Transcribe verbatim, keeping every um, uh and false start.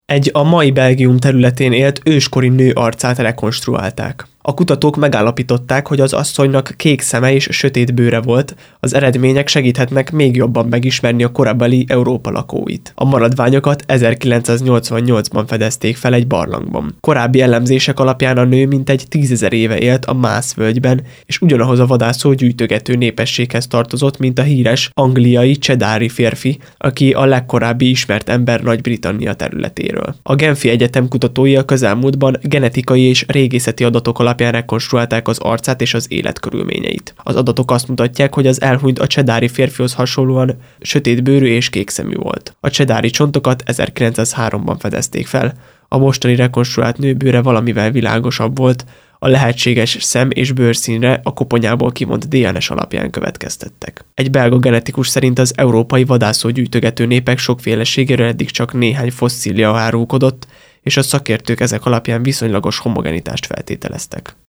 Egy a mai Belgium területén élt őskori nő arcát rekonstruálták. A kutatók megállapították, hogy az asszonynak kék szeme és sötét bőre volt, az eredmények segíthetnek még jobban megismerni a korabeli Európa lakóit. A maradványokat ezerkilencszáznyolcvannyolcban fedezték fel egy barlangban. Korábbi elemzések alapján a nő mintegy tízezer éve élt a Maas völgyben, és ugyanahoz a vadászó gyűjtögető népességhez tartozott, mint a híres angliai csedári férfi, aki a legkorábbi ismert ember Nagy-Britannia területéről. A Genfi Egyetem kutatói a közelmúltban genetikai és régészeti adatok alapján rekonstruálták az arcát és az életkörülményeit. Az adatok azt mutatják, hogy az elhunyt a csedári férfihoz hasonlóan sötétbőrű és kékszemű volt. A csedári csontokat ezerkilencszázháromban fedezték fel, a mostani rekonstruált nő bőre valamivel világosabb volt, a lehetséges szem- és bőrszínre a koponyából kimont dé en es alapján következtettek. Egy belga genetikus szerint az európai vadászógyűjtögető népek sokféleségéről eddig csak néhány fosszília árulkodott, és a szakértők ezek alapján viszonylagos homogenitást feltételeztek.